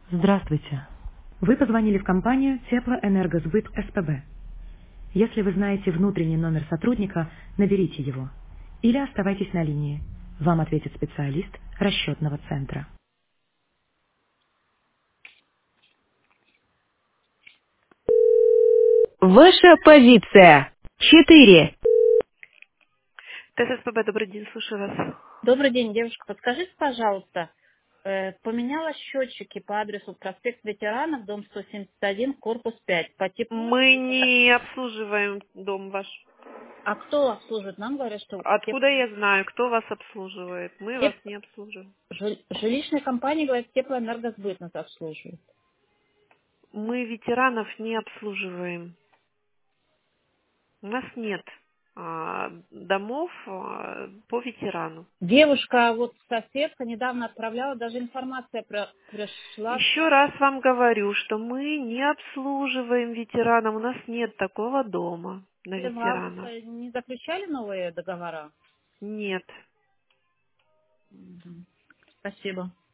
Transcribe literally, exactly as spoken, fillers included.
Здравствуйте. Вы позвонили в компанию Теплоэнергосбыт СПБ. Если вы знаете внутренний номер сотрудника, наберите его. Или оставайтесь на линии. Вам ответит специалист расчетного центра. Ваша позиция. Четыре. ТССПБ, добрый день, слушаю вас. Добрый день, девушка. Подскажите, пожалуйста, э, поменяла счетчики по адресу проспект Ветеранов, дом сто семьдесят один, корпус пять. По типу... Мы не обслуживаем дом ваш. А кто обслуживает? Нам говорят, что теп- Откуда я знаю, кто вас обслуживает? Мы вас теп- не обслуживаем. жи- жилищная компания, говорит, Теплоэнергосбыт нас обслуживает. Мы ветеранов не обслуживаем. У нас нет а, домов а, по ветерану. Девушка, вот соседка недавно отправляла, даже информация про- пришла. Еще раз вам говорю, что мы не обслуживаем ветеранов. У нас нет такого дома на В ветеранов. августе не заключали новые договора? Нет. Мгм. Спасибо.